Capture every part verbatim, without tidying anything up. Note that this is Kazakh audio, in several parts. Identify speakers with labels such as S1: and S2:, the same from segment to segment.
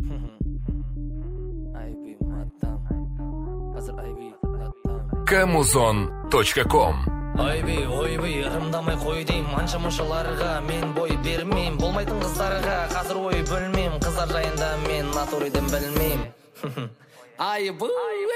S1: камузон точка ком.
S2: Ойбей, ойбей, ырымдамай қой дейм, анша мұншаларға мен бой бермейм. Болмайтын қыздарға қазір ой бөлмейм, қыздар жайында мен натуриден білмейм. Айбы,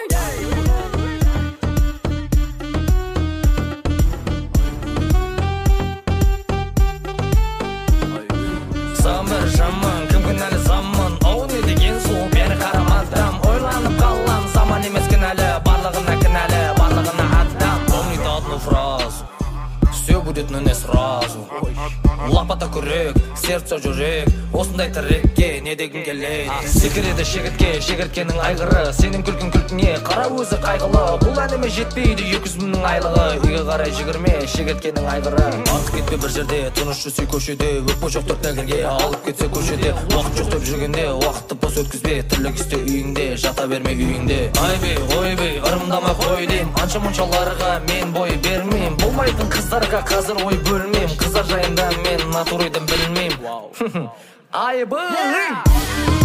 S2: сан бір жаман, кім кінәлі заман, оу не деген сұлу бері қарамадым. Ойланып қалам, заман емес кінәлі, барлығына кінәлі, барлығына адам. Помнит одну фразу, все будет, но не сразу. Лапата күрек, сердце жүрек, осындай тірекке не дегін келеді. Секіреді шегіртке, шегірткенің айғыры, сенің күлкін күлкіне қара өзі қайғылы. Бұл әніме жетпейді екі жүз мыңның айлығы, үйге қарай жүгірме, шегірткенің айғыры. Артық кетпе бір жерде, тыныш жүрсе көшеде, өкпе жоқ төрт нәгірге алып кетсе көшеде. Уақыт жоқ деп жүргенде, уақытты бос өткізбе, тірлік істе үйіңде, жата берме үйіңде. Айбей, ойбей, ырымдамай қой дейм, анша мұншаларға мен бой бермейм. Болмайтын қыздарға қазір ой бөлмейм, қыздар жайында мен натуриден білмейм. Айбы!